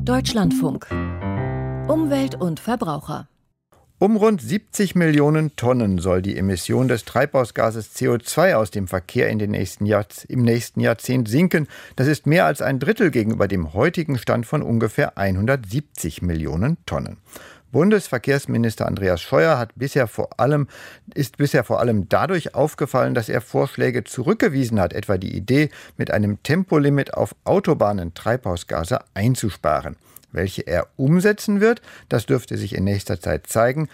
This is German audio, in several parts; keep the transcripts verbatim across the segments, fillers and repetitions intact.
Deutschlandfunk. Umwelt und Verbraucher. Um rund siebzig Millionen Tonnen soll die Emission des Treibhausgases C O zwei aus dem Verkehr in den nächsten Jahr, im nächsten Jahrzehnt sinken. Das ist mehr als ein Drittel gegenüber dem heutigen Stand von ungefähr hundertsiebzig Millionen Tonnen. Bundesverkehrsminister Andreas Scheuer hat bisher vor allem, ist bisher vor allem dadurch aufgefallen, dass er Vorschläge zurückgewiesen hat, etwa die Idee, mit einem Tempolimit auf Autobahnen Treibhausgase einzusparen. Welche er umsetzen wird, das dürfte sich in nächster Zeit zeigen.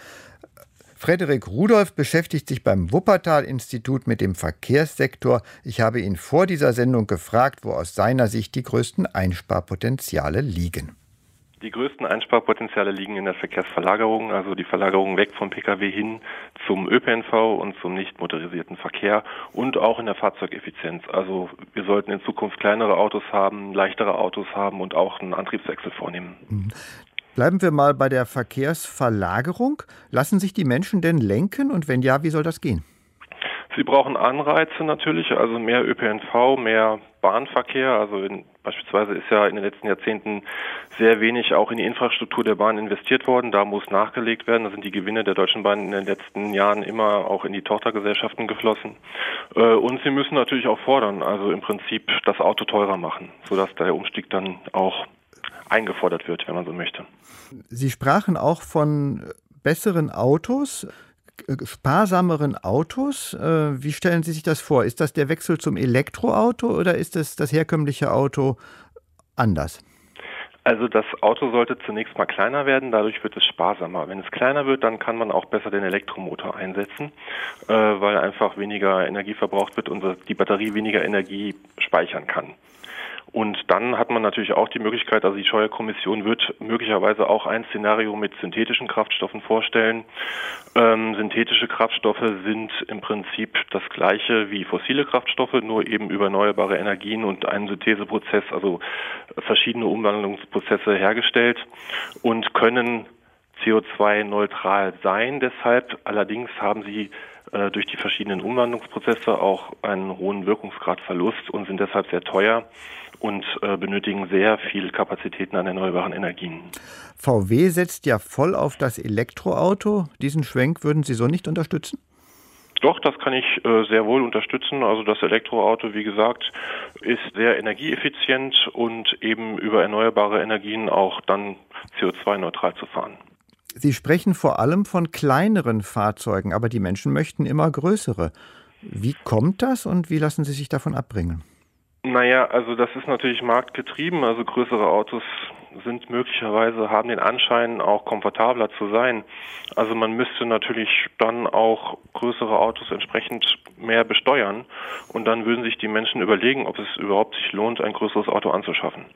Frederik Rudolph beschäftigt sich beim Wuppertal-Institut mit dem Verkehrssektor. Ich habe ihn vor dieser Sendung gefragt, wo aus seiner Sicht die größten Einsparpotenziale liegen. Die größten Einsparpotenziale liegen in der Verkehrsverlagerung, also die Verlagerung weg vom Pkw hin zum Ö P N V und zum nicht motorisierten Verkehr und auch in der Fahrzeugeffizienz. Also wir sollten in Zukunft kleinere Autos haben, leichtere Autos haben und auch einen Antriebswechsel vornehmen. Bleiben wir mal bei der Verkehrsverlagerung. Lassen sich die Menschen denn lenken und wenn ja, wie soll das gehen? Sie brauchen Anreize natürlich, also mehr Ö P N V, mehr Bahnverkehr. Also in, beispielsweise ist ja in den letzten Jahrzehnten sehr wenig auch in die Infrastruktur der Bahn investiert worden. Da muss nachgelegt werden. Da sind die Gewinne der Deutschen Bahn in den letzten Jahren immer auch in die Tochtergesellschaften geflossen. Und sie müssen natürlich auch fordern, also im Prinzip das Auto teurer machen, sodass der Umstieg dann auch eingefordert wird, wenn man so möchte. Sie sprachen auch von besseren Autos, sparsameren Autos. Wie stellen Sie sich das vor? Ist das der Wechsel zum Elektroauto oder ist es das herkömmliche Auto anders? Also das Auto sollte zunächst mal kleiner werden, dadurch wird es sparsamer. Wenn es kleiner wird, dann kann man auch besser den Elektromotor einsetzen, weil einfach weniger Energie verbraucht wird und die Batterie weniger Energie speichern kann. Und dann hat man natürlich auch die Möglichkeit, also die Scheuer-Kommission wird möglicherweise auch ein Szenario mit synthetischen Kraftstoffen vorstellen. Ähm, synthetische Kraftstoffe sind im Prinzip das gleiche wie fossile Kraftstoffe, nur eben über erneuerbare Energien und einen Syntheseprozess, also verschiedene Umwandlungsprozesse hergestellt und können C O zwei neutral sein. Deshalb allerdings haben sie äh, durch die verschiedenen Umwandlungsprozesse auch einen hohen Wirkungsgradverlust und sind deshalb sehr teuer und äh, benötigen sehr viel Kapazitäten an erneuerbaren Energien. V W setzt ja voll auf das Elektroauto. Diesen Schwenk würden Sie so nicht unterstützen? Doch, das kann ich äh, sehr wohl unterstützen. Also das Elektroauto, wie gesagt, ist sehr energieeffizient und eben über erneuerbare Energien auch dann C O zwei neutral zu fahren. Sie sprechen vor allem von kleineren Fahrzeugen, aber die Menschen möchten immer größere. Wie kommt das und wie lassen Sie sich davon abbringen? Naja, also das ist natürlich marktgetrieben. Also größere Autos sind möglicherweise, haben den Anschein, auch komfortabler zu sein. Also man müsste natürlich dann auch größere Autos entsprechend mehr besteuern. Und dann würden sich die Menschen überlegen, ob es überhaupt sich lohnt, ein größeres Auto anzuschaffen.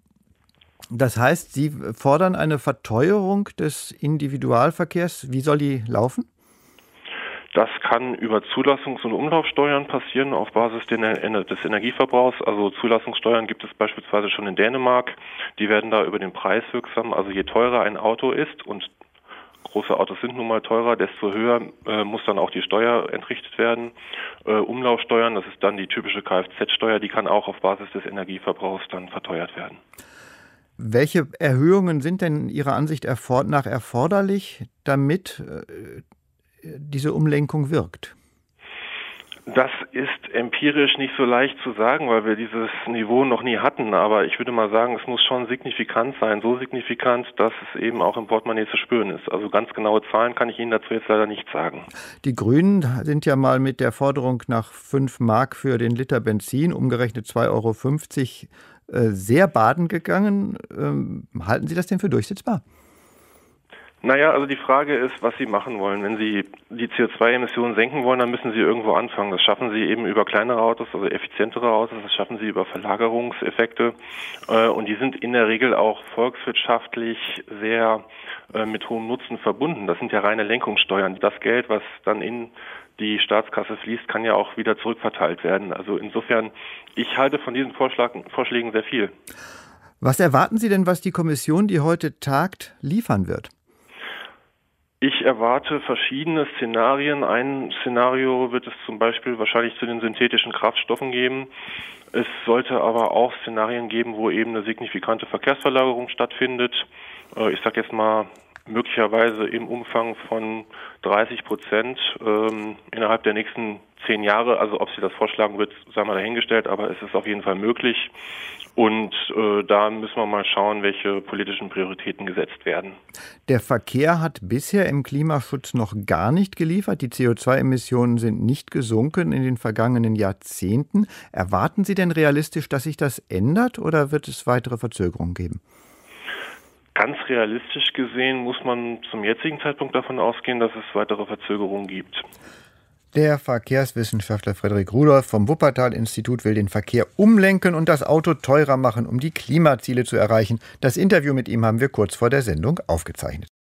Das heißt, Sie fordern eine Verteuerung des Individualverkehrs. Wie soll die laufen? Das kann über Zulassungs- und Umlaufsteuern passieren auf Basis des Energieverbrauchs. Also Zulassungssteuern gibt es beispielsweise schon in Dänemark. Die werden da über den Preis wirksam. Also je teurer ein Auto ist, und große Autos sind nun mal teurer, desto höher äh, muss dann auch die Steuer entrichtet werden. Äh, Umlaufsteuern, das ist dann die typische Kfz-Steuer, die kann auch auf Basis des Energieverbrauchs dann verteuert werden. Welche Erhöhungen sind denn Ihrer Ansicht nach erforderlich, damit äh, diese Umlenkung wirkt? Das ist empirisch nicht so leicht zu sagen, weil wir dieses Niveau noch nie hatten. Aber ich würde mal sagen, es muss schon signifikant sein. So signifikant, dass es eben auch im Portemonnaie zu spüren ist. Also ganz genaue Zahlen kann ich Ihnen dazu jetzt leider nicht sagen. Die Grünen sind ja mal mit der Forderung nach fünf Mark für den Liter Benzin, umgerechnet zwei Euro fünfzig, sehr baden gegangen. Halten Sie das denn für durchsetzbar? Naja, also die Frage ist, was Sie machen wollen. Wenn Sie die C O zwei Emissionen senken wollen, dann müssen Sie irgendwo anfangen. Das schaffen Sie eben über kleinere Autos, also effizientere Autos. Das schaffen Sie über Verlagerungseffekte. Und die sind in der Regel auch volkswirtschaftlich sehr mit hohem Nutzen verbunden. Das sind ja reine Lenkungssteuern. Das Geld, was dann in die Staatskasse fließt, kann ja auch wieder zurückverteilt werden. Also insofern, ich halte von diesen Vorschlägen, Vorschlägen sehr viel. Was erwarten Sie denn, was die Kommission, die heute tagt, liefern wird? Ich erwarte verschiedene Szenarien. Ein Szenario wird es zum Beispiel wahrscheinlich zu den synthetischen Kraftstoffen geben. Es sollte aber auch Szenarien geben, wo eben eine signifikante Verkehrsverlagerung stattfindet. Ich sage jetzt mal möglicherweise im Umfang von dreißig Prozent ähm, innerhalb der nächsten zehn Jahre. Also ob sie das vorschlagen wird, sei mal dahingestellt, aber es ist auf jeden Fall möglich. Und äh, da müssen wir mal schauen, welche politischen Prioritäten gesetzt werden. Der Verkehr hat bisher im Klimaschutz noch gar nicht geliefert. Die C O zwei Emissionen sind nicht gesunken in den vergangenen Jahrzehnten. Erwarten Sie denn realistisch, dass sich das ändert, oder wird es weitere Verzögerungen geben? Ganz realistisch gesehen muss man zum jetzigen Zeitpunkt davon ausgehen, dass es weitere Verzögerungen gibt. Der Verkehrswissenschaftler Frederik Rudolph vom Wuppertal-Institut will den Verkehr umlenken und das Auto teurer machen, um die Klimaziele zu erreichen. Das Interview mit ihm haben wir kurz vor der Sendung aufgezeichnet.